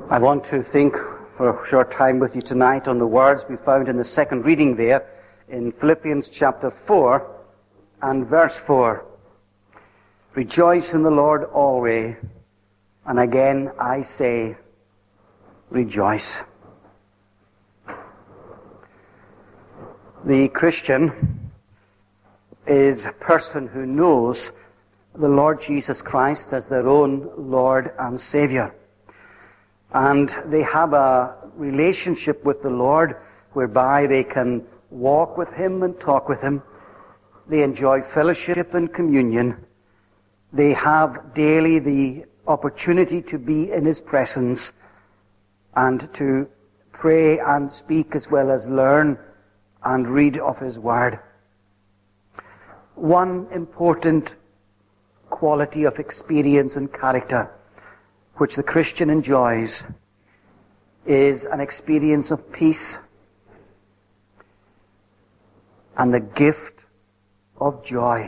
I want to think for a short time with you tonight on the words we found in the second reading there in Philippians chapter 4 and verse 4. Rejoice in the Lord always, and again I say, rejoice. The Christian is a person who knows the Lord Jesus Christ as their own Lord and Savior. And they have a relationship with the Lord whereby they can walk with Him and talk with Him. They enjoy fellowship and communion. They have daily the opportunity to be in His presence and to pray and speak as well as learn and read of His Word. One important quality of experience and character which the Christian enjoys is an experience of peace and the gift of joy.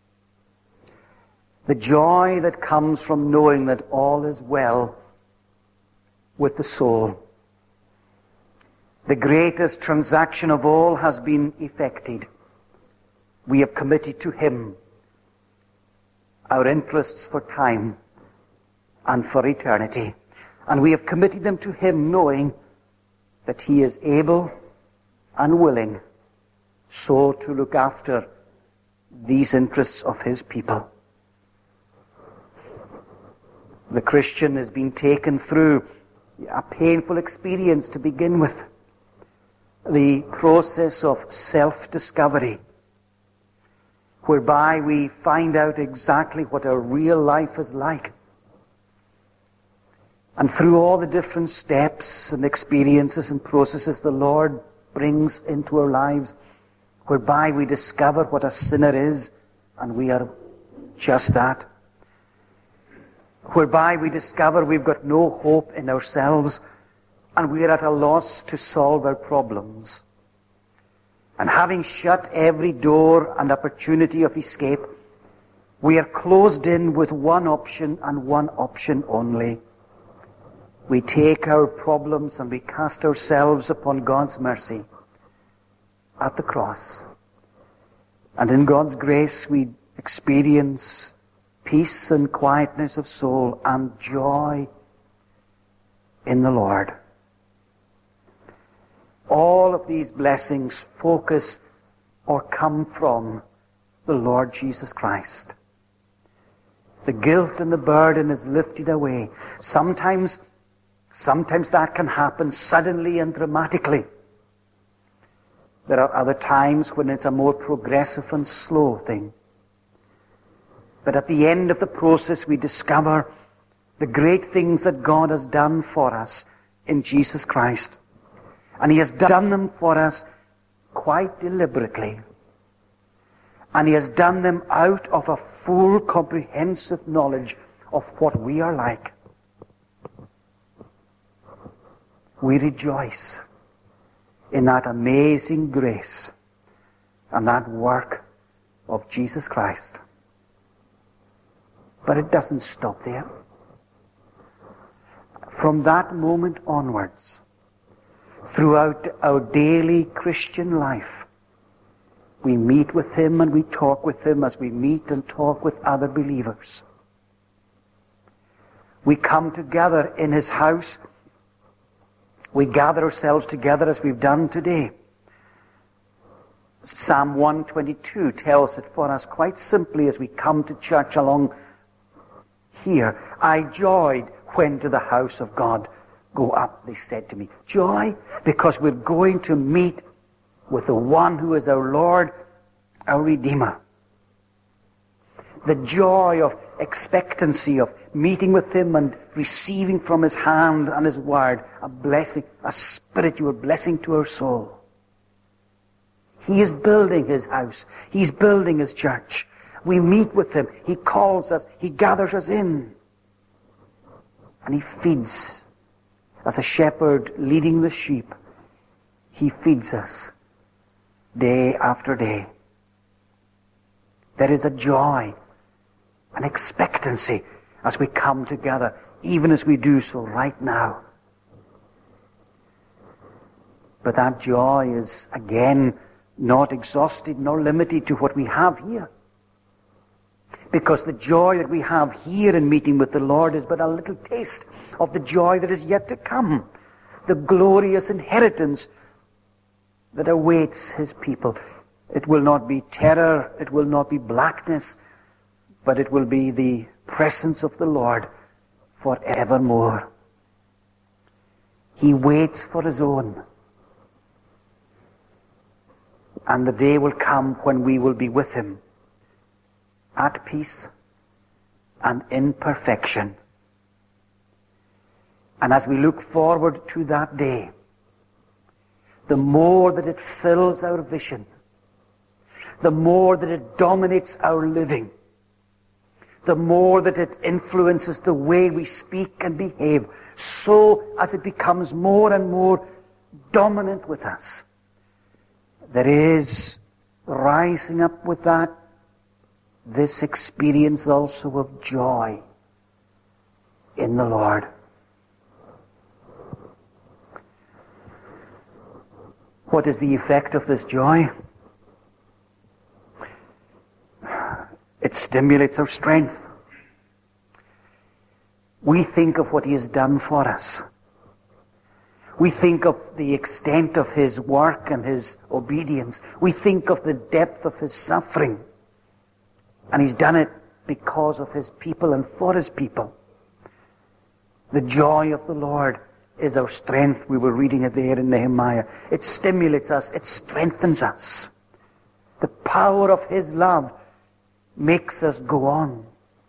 The joy that comes from knowing that all is well with the soul. The greatest transaction of all has been effected. We have committed to Him our interests for time and for eternity. And we have committed them to Him knowing that He is able and willing so to look after these interests of His people. The Christian has been taken through a painful experience to begin with. The process of self-discovery, whereby we find out exactly what our real life is like. And through all the different steps and experiences and processes the Lord brings into our lives, whereby we discover what a sinner is, and we are just that. Whereby we discover we've got no hope in ourselves, and we are at a loss to solve our problems. And having shut every door and opportunity of escape, we are closed in with one option and one option only. We take our problems and we cast ourselves upon God's mercy at the cross. And in God's grace we experience peace and quietness of soul and joy in the Lord. All of these blessings focus or come from the Lord Jesus Christ. The guilt and the burden is lifted away. Sometimes that can happen suddenly and dramatically. There are other times when it's a more progressive and slow thing. But at the end of the process we discover the great things that God has done for us in Jesus Christ. And He has done them for us quite deliberately. And He has done them out of a full, comprehensive knowledge of what we are like. We rejoice in that amazing grace and that work of Jesus Christ. But it doesn't stop there. From that moment onwards, throughout our daily Christian life, we meet with Him and we talk with Him as we meet and talk with other believers. We come together in His house. We gather ourselves together as we've done today. Psalm 122 tells it for us quite simply as we come to church along here. I joyed when to the house of God. Go up, they said to me. Joy, because we're going to meet with the one who is our Lord, our Redeemer. The joy of expectancy of meeting with Him and receiving from His hand and His Word a blessing, a spiritual blessing to our soul. He is building His house. He's building His church. We meet with Him. He calls us. He gathers us in. And He feeds. As a shepherd leading the sheep, He feeds us day after day. There is a joy, an expectancy as we come together, even as we do so right now But that joy is, again, not exhausted nor limited to what we have here. Because the joy that we have here in meeting with the Lord is but a little taste of the joy that is yet to come. The glorious inheritance that awaits his people. It will not be terror, it will not be blackness, but it will be the presence of the Lord forevermore. He waits for his own. And the day will come when we will be with him, at peace and in perfection. And as we look forward to that day, the more that it fills our vision, the more that it dominates our living, the more that it influences the way we speak and behave, so as it becomes more and more dominant with us, there is rising up with that this experience also of joy in the Lord. What is the effect of this joy? It stimulates our strength. We think of what he has done for us. We think of the extent of his work and his obedience. We think of the depth of his suffering. And he's done it because of his people and for his people. The joy of the Lord is our strength. We were reading it there in Nehemiah. It stimulates us. It strengthens us. The power of his love makes us go on.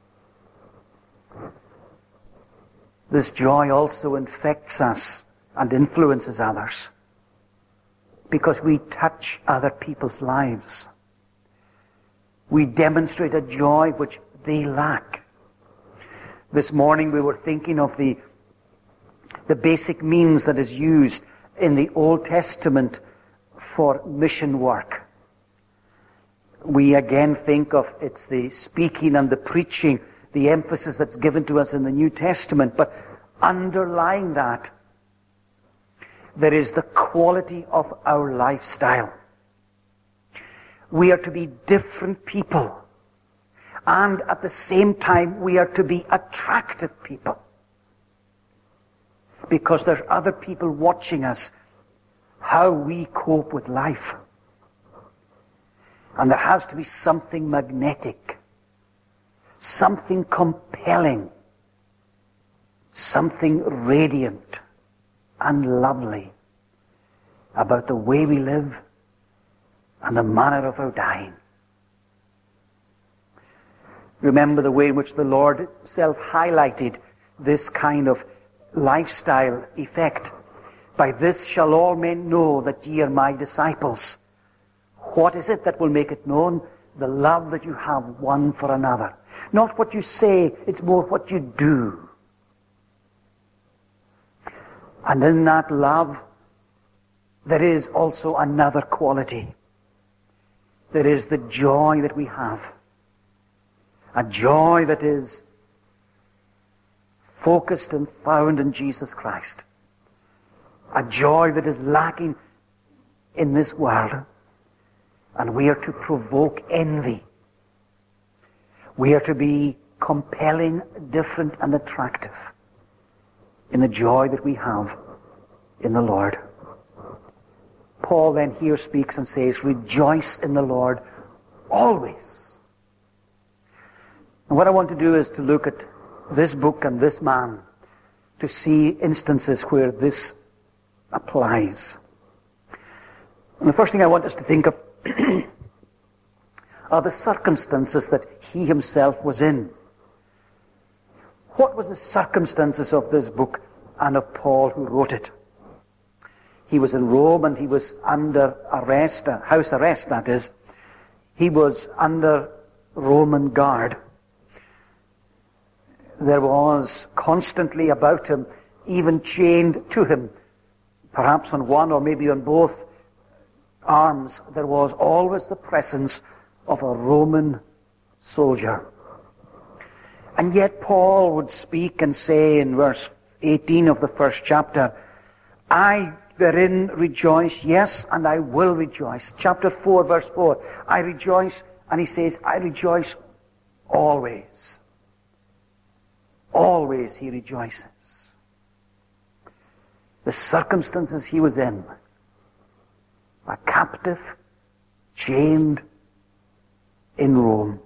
This joy also infects us and influences others, because we touch other people's lives. We demonstrate a joy which they lack. This morning we were thinking of the basic means that is used in the Old Testament for mission work. We again think of it's the speaking and the preaching, the emphasis that's given to us in the New Testament, but underlying that, there is the quality of our lifestyle. We are to be different people. And at the same time, we are to be attractive people. Because there's other people watching us, how we cope with life. And there has to be something magnetic, something compelling, something radiant and lovely about the way we live and the manner of our dying. Remember the way in which the Lord himself highlighted this kind of lifestyle effect. By this shall all men know that ye are my disciples. What is it that will make it known? The love that you have one for another. Not what you say, it's more what you do. And in that love, there is also another quality. There is the joy that we have. A joy that is focused and found in Jesus Christ. A joy that is lacking in this world. And we are to provoke envy. We are to be compelling, different, and attractive in the joy that we have in the Lord. Paul then here speaks and says, rejoice in the Lord always. And what I want to do is to look at this book and this man to see instances where this applies. And the first thing I want us to think of are the circumstances that he himself was in. What was the circumstances of this book and of Paul who wrote it? He was in Rome and he was under arrest, house arrest that is. He was under Roman guard. There was constantly about him, even chained to him, perhaps on one or maybe on both arms, there was always the presence of a Roman soldier. And yet Paul would speak and say in verse 18 of the first chapter, I therein rejoice. Yes, and I will rejoice. Chapter 4, verse 4. I rejoice, and he says, I rejoice always. Always he rejoices. The circumstances he was in, a captive, chained in Rome.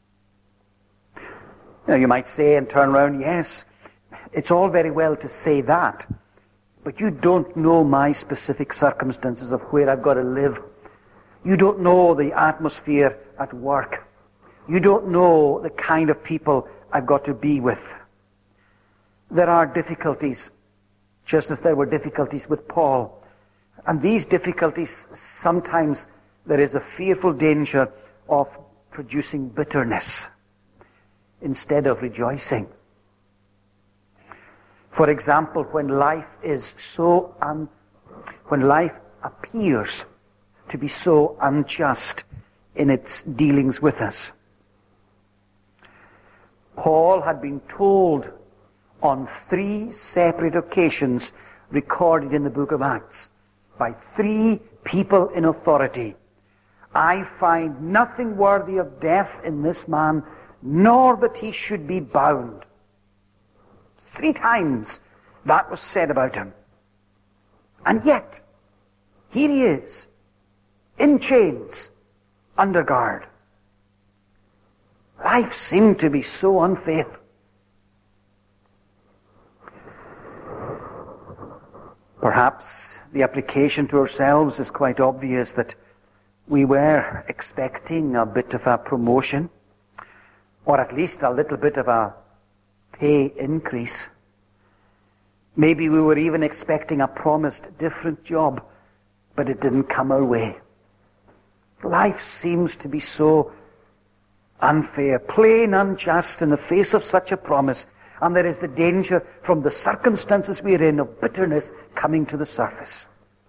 You might say and turn around, yes, it's all very well to say that, but you don't know my specific circumstances of where I've got to live. You don't know the atmosphere at work. You don't know the kind of people I've got to be with. There are difficulties, just as there were difficulties with Paul. And these difficulties, sometimes there is a fearful danger of producing bitterness instead of rejoicing. For example, when life appears to be so unjust in its dealings with us. Paul had been told on 3 separate occasions recorded in the book of Acts by 3 people in authority, I find nothing worthy of death in this man, nor that he should be bound. 3 times that was said about him. And yet, here he is, in chains, under guard. Life seemed to be so unfair. Perhaps the application to ourselves is quite obvious that we were expecting a bit of a promotion, or at least a little bit of a pay increase. Maybe we were even expecting a promised different job, but it didn't come our way. Life seems to be so unfair, plain unjust in the face of such a promise, and there is the danger from the circumstances we're in of bitterness coming to the surface.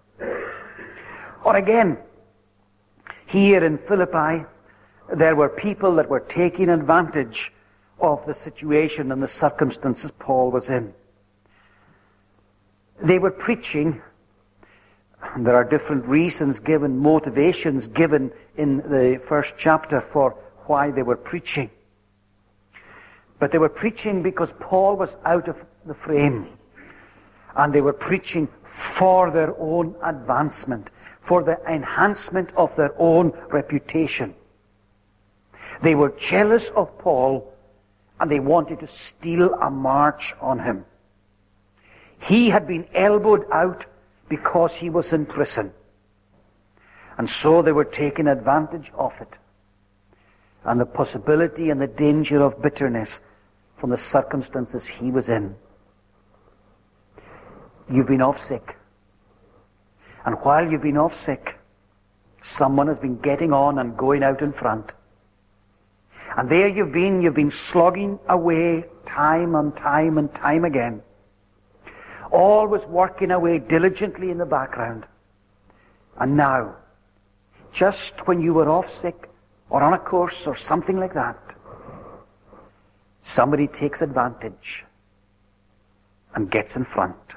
Or again, here in Philippi, there were people that were taking advantage of the situation and the circumstances Paul was in. They were preaching, and there are different reasons given, motivations given in the first chapter for why they were preaching. But they were preaching because Paul was out of the frame. And they were preaching for their own advancement, for the enhancement of their own reputation. They were jealous of Paul, and they wanted to steal a march on him. He had been elbowed out because he was in prison. And so they were taking advantage of it. And the possibility and the danger of bitterness from the circumstances he was in. You've been off sick. And while you've been off sick, someone has been getting on and going out in front. And there you've been slogging away time and time and time again. Always working away diligently in the background. And now, just when you were off sick, or on a course, or something like that, somebody takes advantage and gets in front.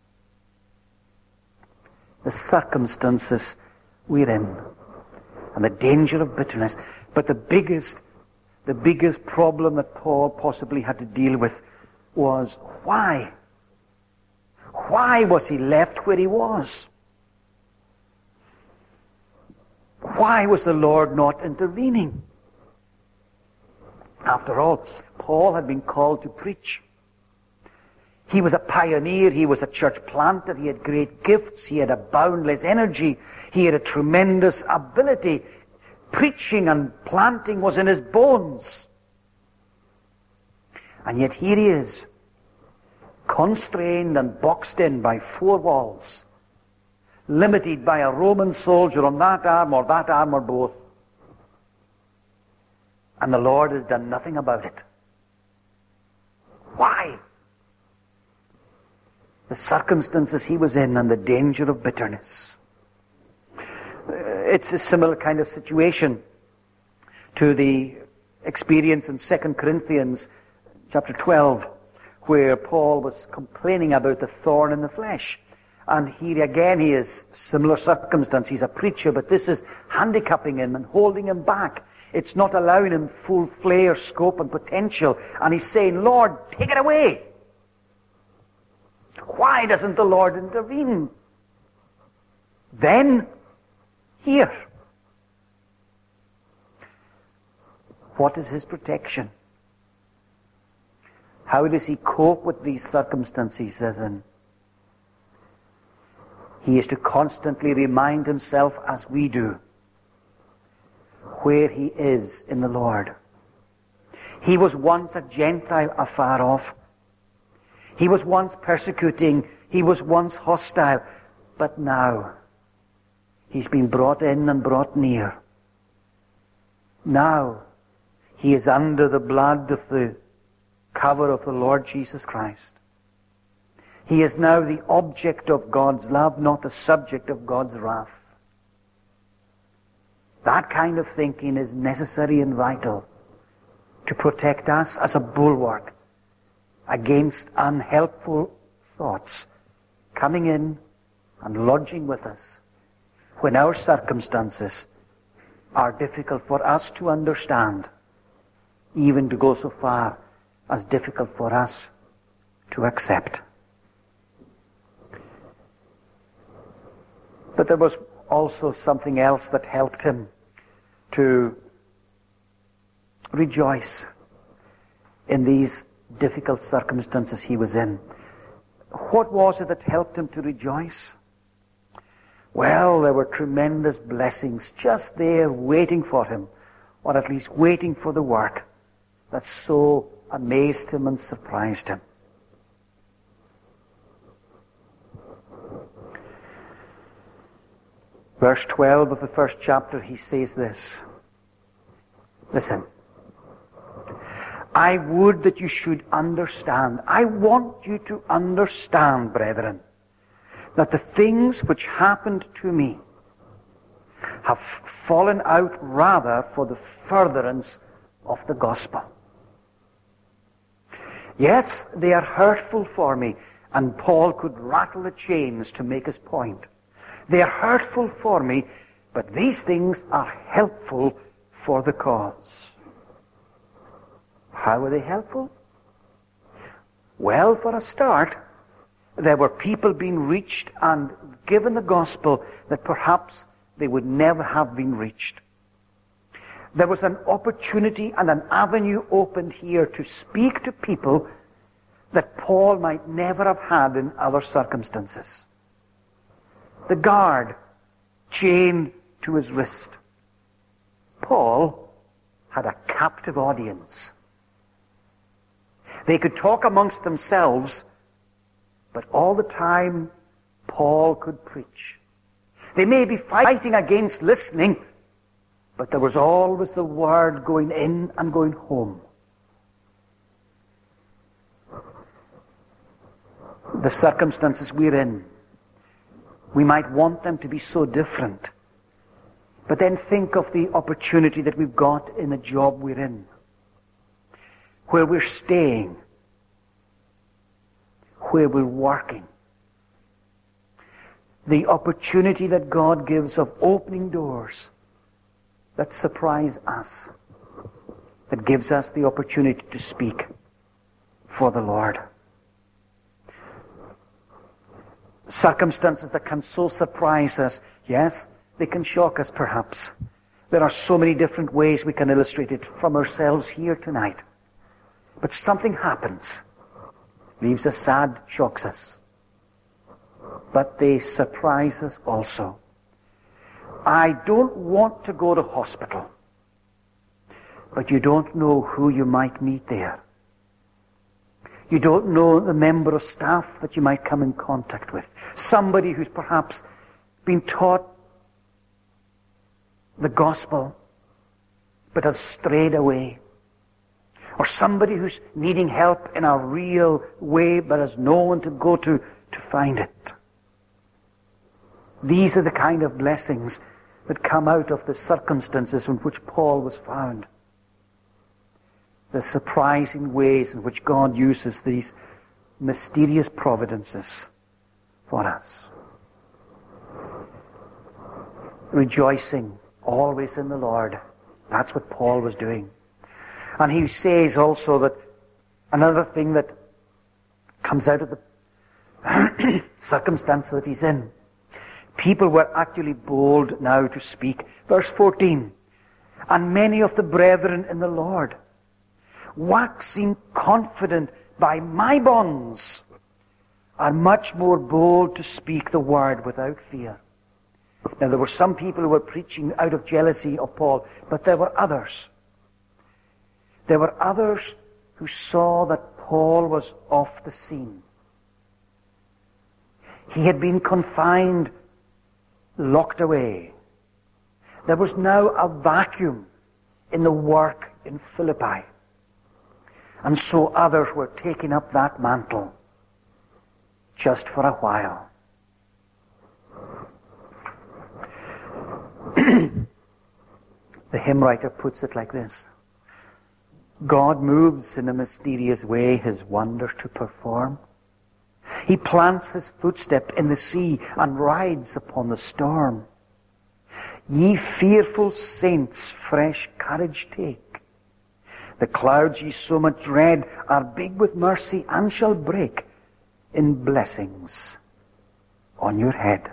The circumstances we're in, and the danger of bitterness. But the biggest problem that Paul possibly had to deal with was why? Why was he left where he was? Why was the Lord not intervening? After all, Paul had been called to preach. He was a pioneer, he was a church planter, he had great gifts, he had a boundless energy, he had a tremendous ability. Preaching and planting was in his bones. And yet here he is, constrained and boxed in by 4 walls, limited by a Roman soldier on that arm or both. And the Lord has done nothing about it. Why? The circumstances he was in and the danger of bitterness. It's a similar kind of situation to the experience in 2 Corinthians chapter 12, where Paul was complaining about the thorn in the flesh. And here again he is similar circumstance. He's a preacher, but this is handicapping him and holding him back. It's not allowing him full flare, scope and potential. And he's saying, Lord, take it away. Why doesn't the Lord intervene? Then, here. What is his protection? How does he cope with these circumstances he's in? He is to constantly remind himself, as we do, where he is in the Lord. He was once a Gentile afar off. He was once persecuting. He was once hostile. But now, he's been brought in and brought near. Now, he is under the blood of the cover of the Lord Jesus Christ. He is now the object of God's love, not the subject of God's wrath. That kind of thinking is necessary and vital to protect us as a bulwark against unhelpful thoughts coming in and lodging with us when our circumstances are difficult for us to understand, even to go so far as difficult for us to accept. But there was also something else that helped him to rejoice in these difficult circumstances he was in. What was it that helped him to rejoice? Well, there were tremendous blessings just there waiting for him, or at least waiting for the work that so amazed him and surprised him. Verse 12 of the first chapter, he says this. Listen. I would that you should understand. I want you to understand, brethren, that the things which happened to me have fallen out rather for the furtherance of the gospel. Yes, they are hurtful for me, and Paul could rattle the chains to make his point. They are hurtful for me, but these things are helpful for the cause. How are they helpful? Well, for a start, there were people being reached and given the gospel that perhaps they would never have been reached. There was an opportunity and an avenue opened here to speak to people that Paul might never have had in other circumstances. The guard chained to his wrist. Paul had a captive audience. They could talk amongst themselves, but all the time Paul could preach. They may be fighting against listening, but there was always the word going in and going home. The circumstances we're in, we might want them to be so different. But then think of the opportunity that we've got in the job we're in, where we're staying, where we're working. The opportunity that God gives of opening doors that surprise us, that gives us the opportunity to speak for the Lord. Circumstances that can so surprise us, yes, they can shock us perhaps. There are so many different ways we can illustrate it from ourselves here tonight. But something happens, leaves us sad, shocks us. But they surprise us also. I don't want to go to hospital, but you don't know who you might meet there. You don't know the member of staff that you might come in contact with. Somebody who's perhaps been taught the gospel, but has strayed away. Or somebody who's needing help in a real way, but has no one to go to find it. These are the kind of blessings that come out of the circumstances in which Paul was found. The surprising ways in which God uses these mysterious providences for us. rejoicing always in the Lord. That's what Paul was doing. And he says also that another thing that comes out of the circumstance that he's in, people were actually bold now to speak. Verse 14, and many of the brethren in the Lord, waxing confident by my bonds, are much more bold to speak the word without fear. Now there were some people who were preaching out of jealousy of Paul, but there were others. There were others who saw that Paul was off the scene. He had been confined, locked away. There was now a vacuum in the work in Philippi. And so others were taking up that mantle just for a while. The hymn writer puts it like this: God moves in a mysterious way his wonders to perform. He plants his footstep in the sea and rides upon the storm. Ye fearful saints, fresh courage take. The clouds ye so much dread are big with mercy and shall break in blessings on your head.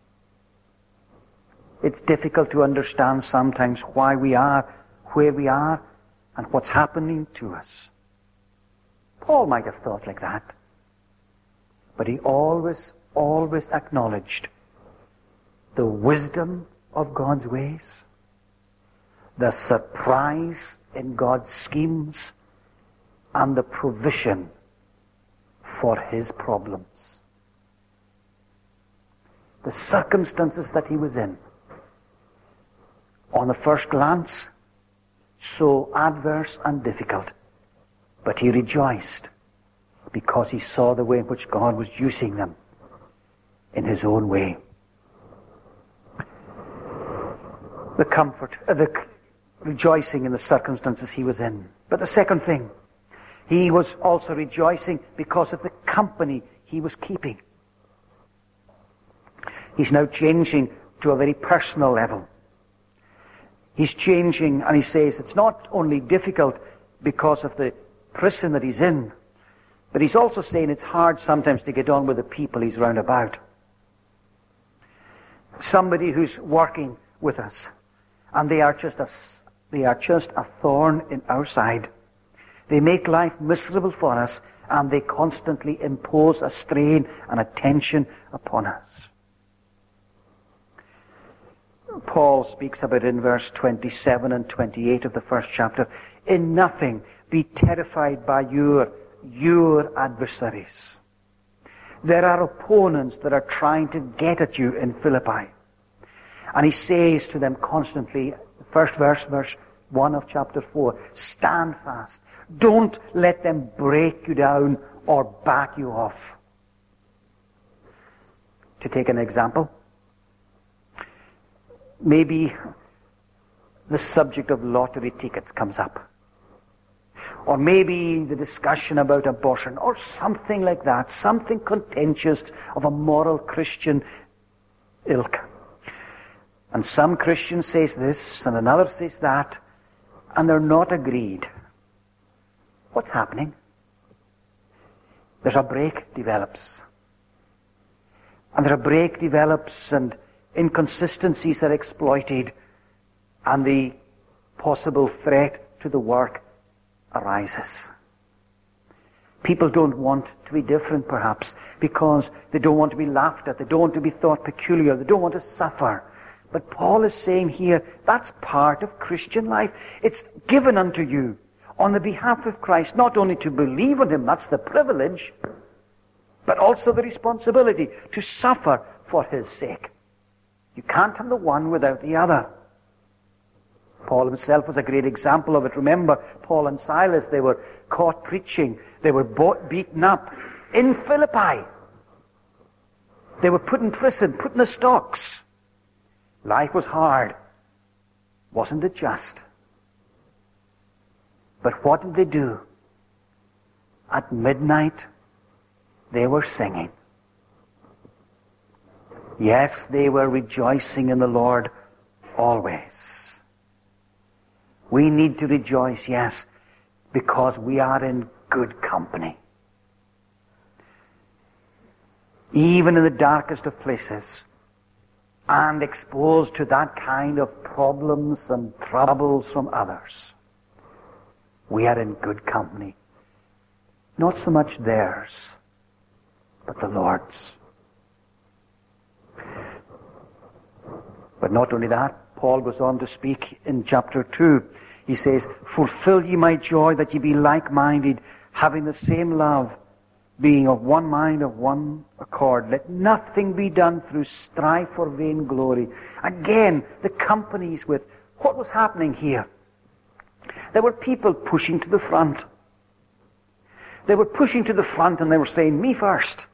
It's difficult to understand sometimes why we are where we are and what's happening to us. Paul might have thought like that. But he always acknowledged the wisdom of God's ways, the surprise in God's schemes, and the provision for his problems. The circumstances that he was in, on the first glance, so adverse and difficult, but he rejoiced because he saw the way in which God was using them in his own way. The comfort, the rejoicing in the circumstances he was in. But the second thing, he was also rejoicing because of the company he was keeping. He's now changing to a very personal level. He's changing, and he says it's not only difficult because of the prison that he's in, but he's also saying it's hard sometimes to get on with the people he's round about. Somebody who's working with us, and they are just a thorn in our side. They make life miserable for us, and they constantly impose a strain and a tension upon us. Paul speaks about it in verse 27 and 28 of the first chapter. In nothing be terrified by your adversaries. There are opponents that are trying to get at you in Philippi. And he says to them constantly, first verse 1 of chapter 4, stand fast. Don't let them break you down or back you off. To take an example, maybe the subject of lottery tickets comes up. Or maybe the discussion about abortion, or something like that, something contentious of a moral Christian ilk. And some Christian says this, and another says that, and they're not agreed. What's happening? There's a break develops. And there's a break develops, and inconsistencies are exploited, and the possible threat to the work arises. People don't want to be different, perhaps, because they don't want to be laughed at, they don't want to be thought peculiar, they don't want to suffer. But Paul is saying here, that's part of Christian life. It's given unto you on the behalf of Christ, not only to believe in him, that's the privilege, but also the responsibility to suffer for his sake. You can't have the one without the other. Paul himself was a great example of it. Remember, Paul and Silas, they were caught preaching. They were beaten up in Philippi. They were put in prison, put in the stocks. Life was hard. Wasn't it just? But what did they do? At midnight, they were singing. Yes, they were rejoicing in the Lord always. We need to rejoice, yes, because we are in good company. Even in the darkest of places, and exposed to that kind of problems and troubles from others, we are in good company. Not so much theirs, but the Lord's. But not only that, Paul goes on to speak in chapter 2. He says, "Fulfill ye my joy, that ye be like-minded, having the same love, being of one mind, of one accord. Let nothing be done through strife or vainglory." Again, the companies with what was happening here. There were people pushing to the front. They were pushing to the front and they were saying, "Me first."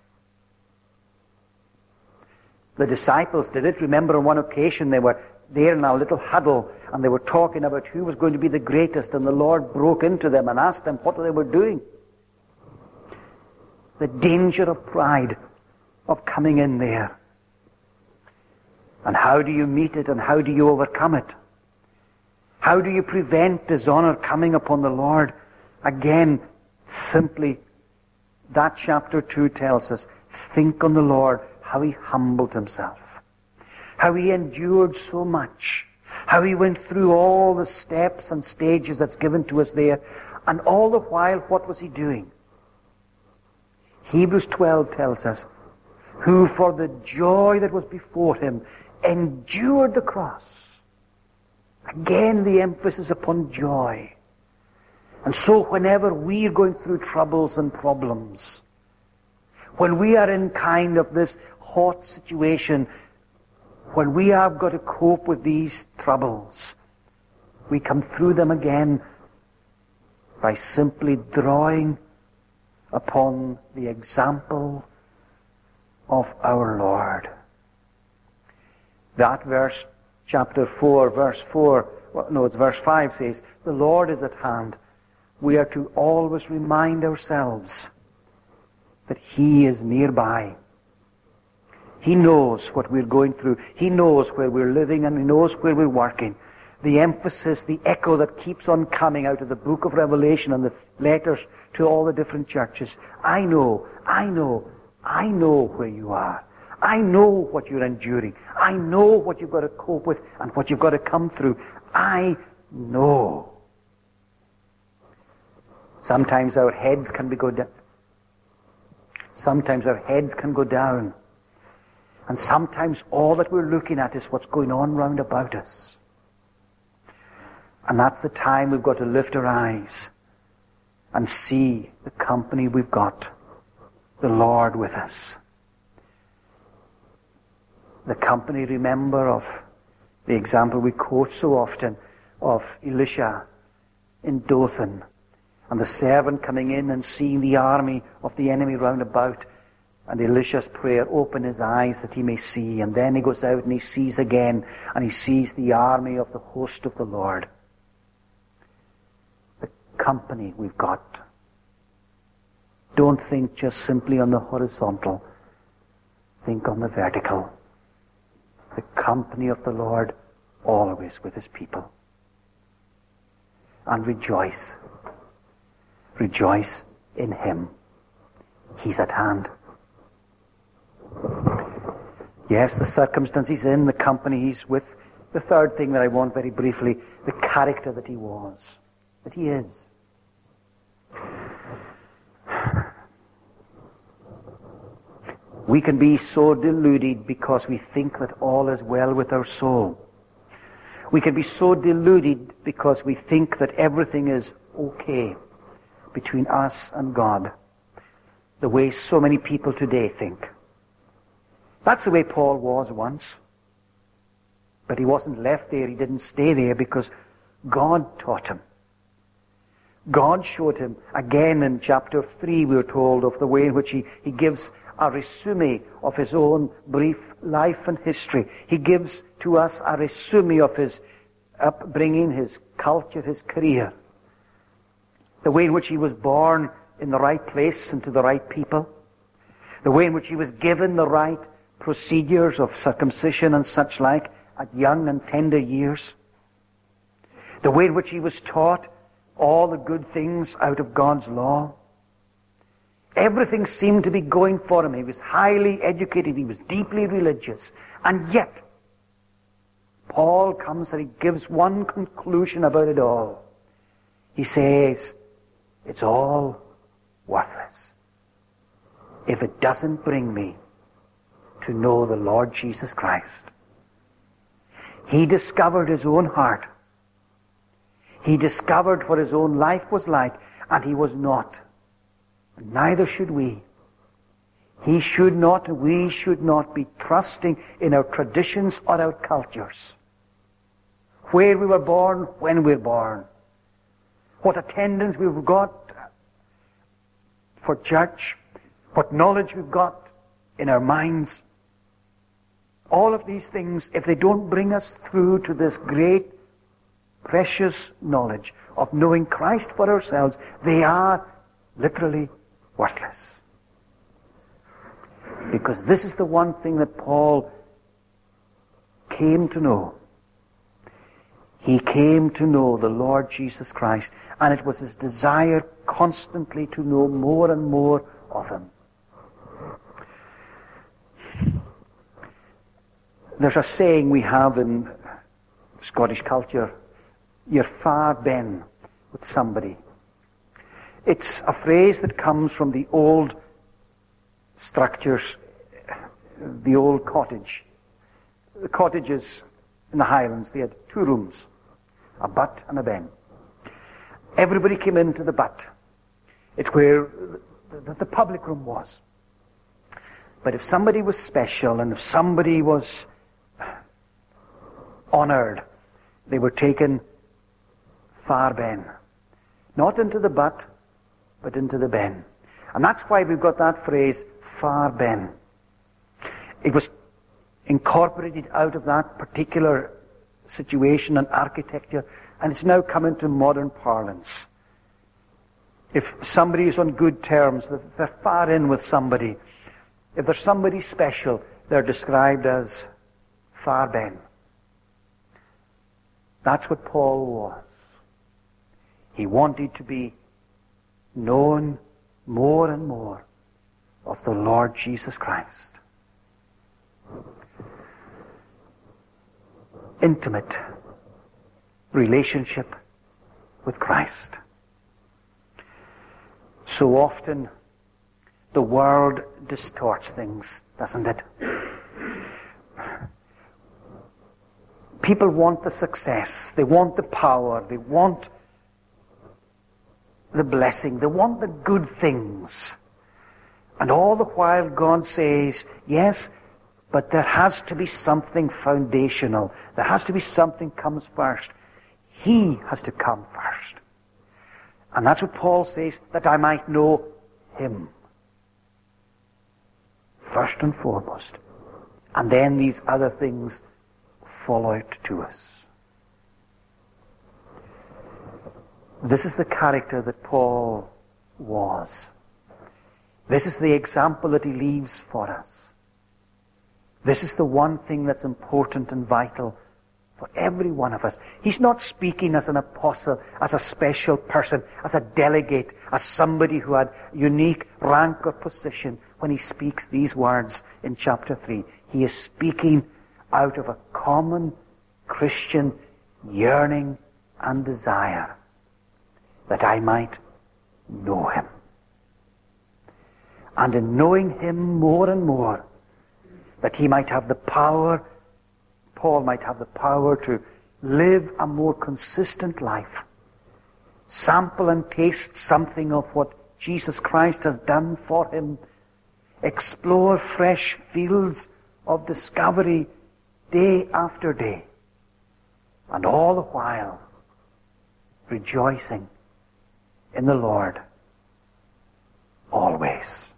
The disciples did it. Remember on one occasion they were there in a little huddle and they were talking about who was going to be the greatest, and the Lord broke into them and asked them what they were doing. The danger of pride, of coming in there. And how do you meet it and how do you overcome it? How do you prevent dishonor coming upon the Lord? Again, simply, that chapter 2 tells us, think on the Lord, how he humbled himself, how he endured so much, how he went through all the steps and stages that's given to us there, and all the while, what was he doing? Hebrews 12 tells us, who for the joy that was before him endured the cross. Again, the emphasis upon joy. And so whenever we're going through troubles and problems, when we are in kind of this hot situation, when we have got to cope with these troubles, we come through them again by simply drawing upon the example of our Lord. That verse, chapter 4, verse 4, no, it's verse 5 says, the Lord is at hand. We are to always remind ourselves that he is nearby. He knows what we're going through. He knows where we're living and he knows where we're working. The emphasis, the echo that keeps on coming out of the book of Revelation and the letters to all the different churches. I know where you are. I know what you're enduring. I know what you've got to cope with and what you've got to come through. I know. Sometimes our heads can go down. Sometimes our heads can go down. And sometimes all that we're looking at is what's going on round about us. And that's the time we've got to lift our eyes and see the company we've got, the Lord with us. The company, remember, of the example we quote so often of Elisha in Dothan, and the servant coming in and seeing the army of the enemy round about, and Elisha's prayer, open his eyes that he may see. And then he goes out and he sees again, and he sees the army of the host of the Lord. The company we've got. Don't think just simply on the horizontal. Think on the vertical. The company of the Lord always with his people. And rejoice. Rejoice in him. He's at hand. Yes, the circumstances in, the company he's with. The third thing that I want very briefly, the character that he was, that he is. We can be so deluded because we think that all is well with our soul. We can be so deluded because we think that everything is okay between us and God, the way so many people today think. That's the way Paul was once. But he wasn't left there, he didn't stay there, because God taught him. God showed him, again in chapter 3 we are told of the way in which he gives a resume of his own brief life and history. He gives to us a resume of his upbringing, his culture, his career. The way in which he was born in the right place and to the right people. The way in which he was given the right procedures of circumcision and such like, at young and tender years. The way in which he was taught all the good things out of God's law. Everything seemed to be going for him. He was highly educated. He was deeply religious. And yet, Paul comes and he gives one conclusion about it all. He says, it's all worthless if it doesn't bring me to know the Lord Jesus Christ. He discovered his own heart. He discovered what his own life was like, and he was not. And neither should we. He should not, and we should not be trusting in our traditions or our cultures. Where we were born, when we were born. What attendance we've got for church. What knowledge we've got in our minds. All of these things, if they don't bring us through to this great, precious knowledge of knowing Christ for ourselves, they are literally worthless. Because this is the one thing that Paul came to know. He came to know the Lord Jesus Christ, and it was his desire constantly to know more and more of him. There's a saying we have in Scottish culture, you're far ben with somebody. It's a phrase that comes from the old structures, the old cottage. The cottages in the Highlands, they had 2 rooms, a butt and a ben. Everybody came into the butt. It's where the public room was. But if somebody was special and if somebody was honored, they were taken far ben. Not into the butt, but into the ben. And that's why we've got that phrase, far ben. It was incorporated out of that particular situation and architecture, and it's now come into modern parlance. If somebody is on good terms, if they're far in with somebody, if there's somebody special, they're described as far ben. That's what Paul was. He wanted to be known more and more of the Lord Jesus Christ. Intimate relationship with Christ. So often the world distorts things, doesn't it? People want the success, they want the power, they want the blessing, they want the good things. And all the while God says, yes, but there has to be something foundational. There has to be something comes first. He has to come first. And that's what Paul says, that I might know him. First and foremost. And then these other things fall out to us. This is the character that Paul was. This is the example that he leaves for us. This is the one thing that's important and vital for every one of us. He's not speaking as an apostle, as a special person, as a delegate, as somebody who had unique rank or position when he speaks these words in chapter 3. He is speaking out of a common Christian yearning and desire that I might know him. And in knowing him more and more, that he might have the power, Paul might have the power to live a more consistent life. Sample and taste something of what Jesus Christ has done for him. Explore fresh fields of discovery day after day. And all the while, rejoicing in the Lord always.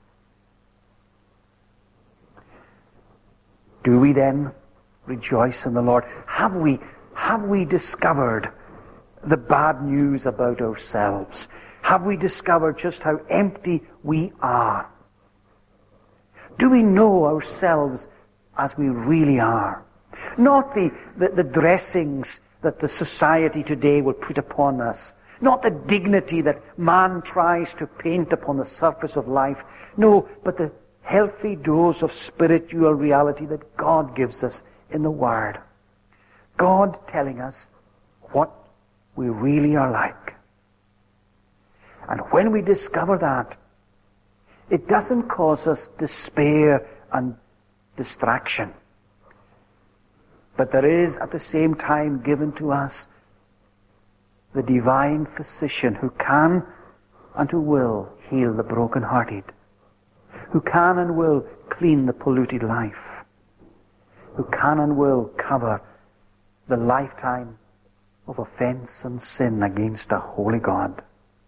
Do we then rejoice in the Lord? Have we discovered the bad news about ourselves? Have we discovered just how empty we are? Do we know ourselves as we really are? Not the dressings that the society today will put upon us. Not the dignity that man tries to paint upon the surface of life. No, but the healthy dose of spiritual reality that God gives us in the Word. God telling us what we really are like. And when we discover that, it doesn't cause us despair and distraction. But there is at the same time given to us the divine physician who can and who will heal the brokenhearted, who can and will clean the polluted life, who can and will cover the lifetime of offense and sin against a holy God.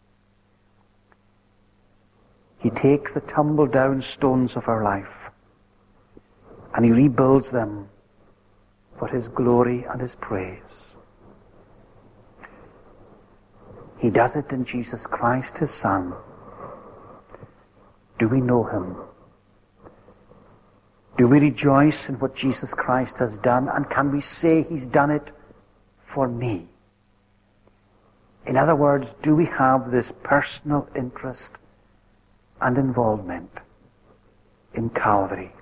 He takes the tumble-down stones of our life and He rebuilds them for His glory and His praise. He does it in Jesus Christ, His Son. Do we know Him? Do we rejoice in what Jesus Christ has done? And can we say He's done it for me? In other words, do we have this personal interest and involvement in Calvary?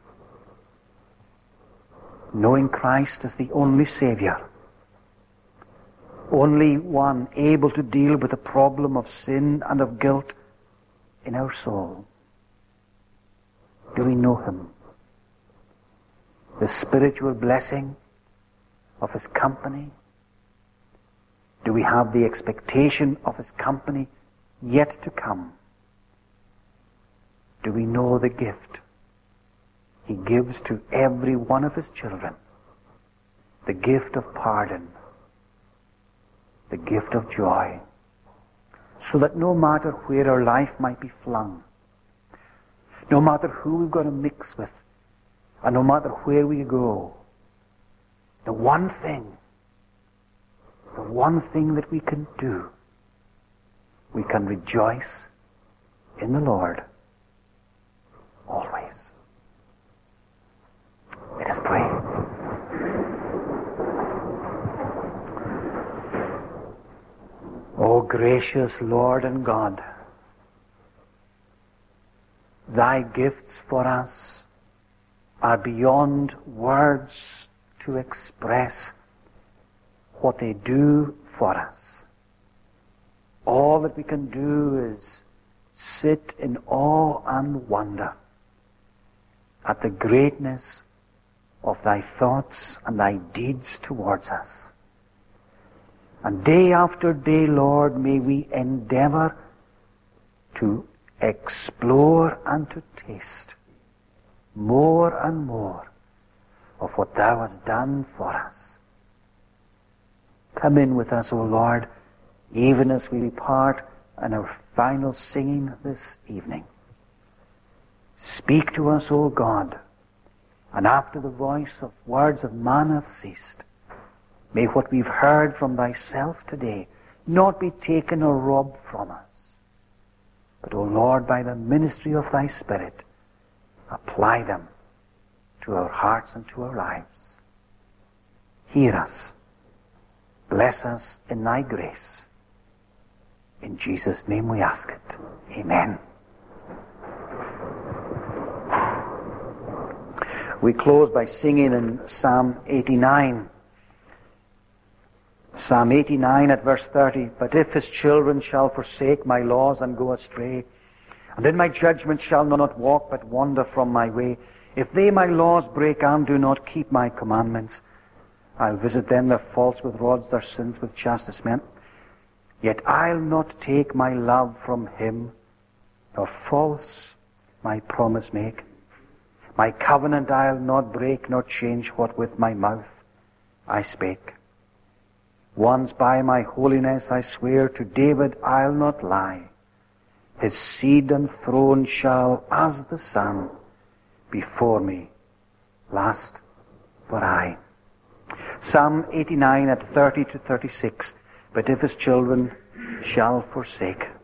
Knowing Christ as the only Savior, only one able to deal with the problem of sin and of guilt in our soul. Do we know Him? The spiritual blessing of His company? Do we have the expectation of His company yet to come? Do we know the gift He gives to every one of His children? The gift of pardon, the gift of joy, so that no matter where our life might be flung, no matter who we've got to mix with, and no matter where we go, the one thing that we can do, we can rejoice in the Lord always. Let us pray. O gracious Lord and God, Thy gifts for us are beyond words to express what they do for us. All that we can do is sit in awe and wonder at the greatness of Thy thoughts and Thy deeds towards us. And day after day, Lord, may we endeavor to explore and to taste more and more of what Thou hast done for us. Come in with us, O Lord, even as we depart in our final singing this evening. Speak to us, O God, and after the voice of words of man hath ceased, may what we've heard from Thyself today not be taken or robbed from us, but, O Lord, by the ministry of Thy Spirit, apply them to our hearts and to our lives. Hear us. Bless us in Thy grace. In Jesus' name we ask it. Amen. We close by singing in Psalm 89. Psalm 89 at verse 30. But if His children shall forsake my laws and go astray, and in my judgment shall not walk but wander from my way, if they my laws break and do not keep my commandments, I'll visit them their faults with rods, their sins with chastisement. Yet I'll not take my love from him, nor false my promise make. My covenant I'll not break, nor change what with my mouth I spake. Once by my holiness I swear, to David I'll not lie. His seed and throne shall, as the sun, before me last for aye. Psalm 89 at 30 to 36. But if his children shall forsake